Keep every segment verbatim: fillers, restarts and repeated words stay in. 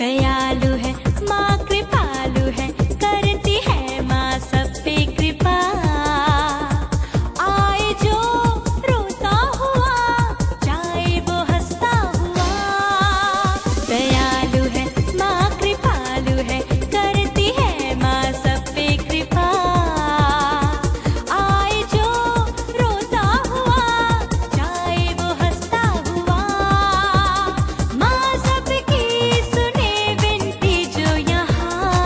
दयालु है माँ, कृपालु है, करती है माँ सब पे कृपा। आए जो रोता हुआ, जाए वो हंसता हुआ। दयालु है माँ, कृपालु है, करती है माँ सब पे कृपा। आए जो रोता हुआ, जाए वो हंसता हुआ। माँ सबकी सुने विनती जो यहाँ।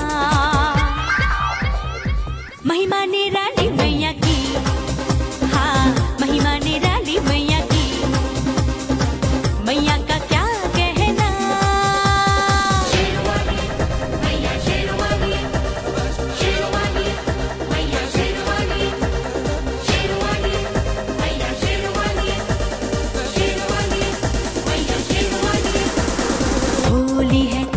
महिमा निराली मैया की, हाँ महिमा निराली मैया की। मैया का क्या कहना। शेरवाली मैया शेरवाली, शेरवाली मैया शेरवाली, शेरवाली मैया शेरवाली, शेरवाली मैया शेरवाली। भोली है